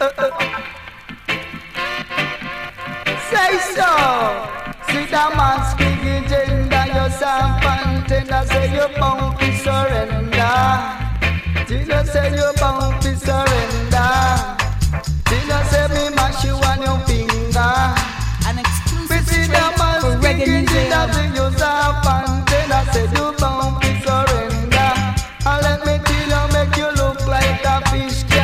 Say so. See the man speaking gender, you're soft and tender. Say you're bound to surrender. Tina say you're bound to surrender. Tina say me mash you on your finger. An exclusive we see the man speaking gender, you're soft and tender. Say you